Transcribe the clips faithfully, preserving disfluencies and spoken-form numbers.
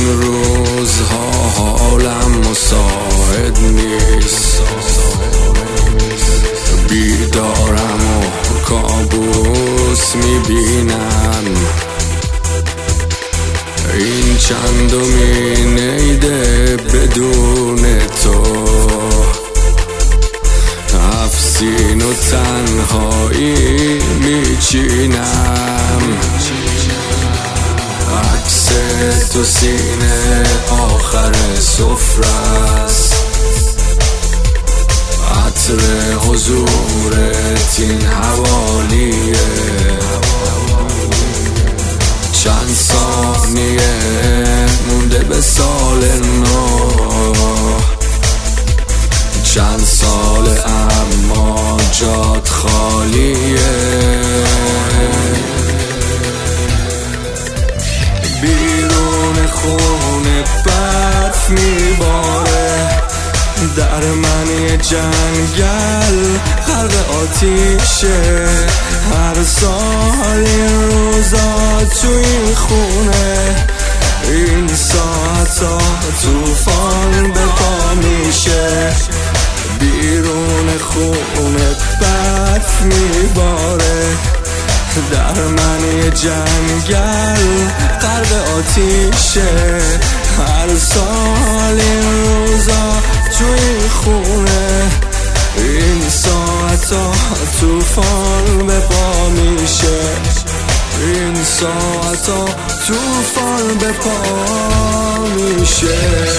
این روزها حالم مساعد نیست، بیدارم و کابوس میبینم. این چندمین عیده بدون تو، افسین و تنهایی میچینم. عکس تو سینه آخر سفرست، عطر حضورت این حوالیه. چند ثانیه مونده به سال نو، چند سال اما جات خالیه. بیرون خونه برف میباره، در من یه جنگل غرق آتیشه. هر سال این روزا تو این خونه، این ساعتا توفان به پا میشه. بیرون خونه برف میباره، در من یه جنگل غرق آتیشه. هر سال این روزا تو این خونه، این ساعتا توفان به پا میشه. این ساعتا توفان به پا میشه.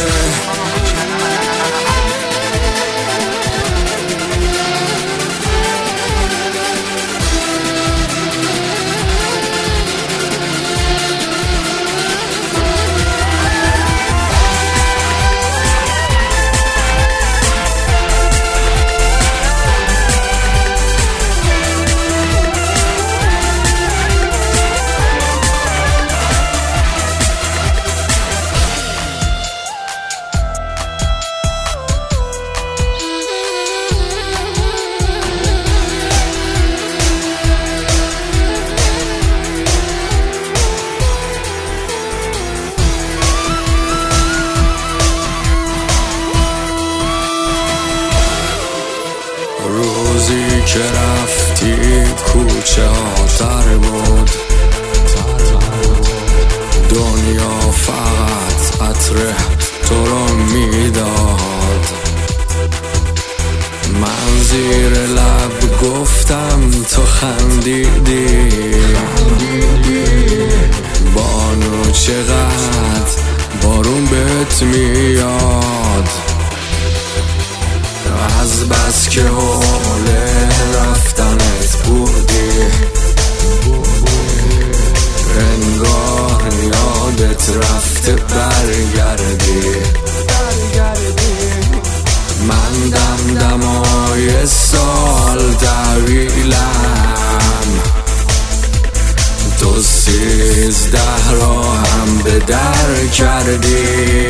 روزی که رفتی کوچه ها تر بود، دنیا فقط عطر تو رو میداد. من زیر لب گفتم تو خندیدی، بانو چقدر بارون بهت میاد. از بس که حال رفتنت بودی، انگار یادت رفته برگردی. من دمدمای سال طویلم، تو سیزده را هم به در کردی.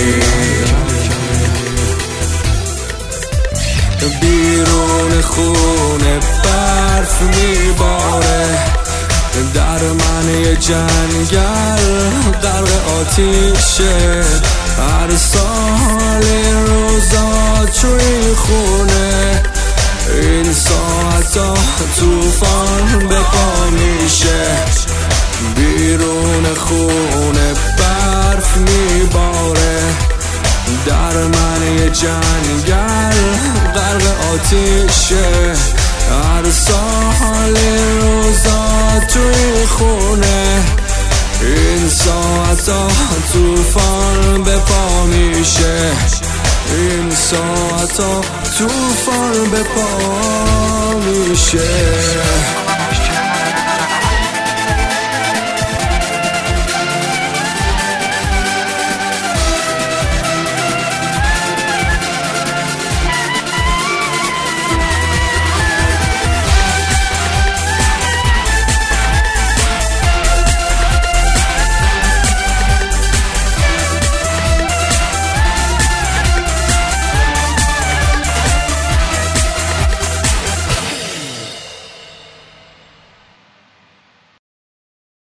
بیرون خونه برف میباره، در من یه جنگل غرق آتیشه. هر سال این روزا تو این خونه، این ساعتا توفان به پا میشه. بیرون خونه برف میباره، در من یه جنگل غرق آتیشه. هر سال این روزا تو این خونه، این ساعتا توفان به پا میشه. این ساعتا توفان به پا میشه.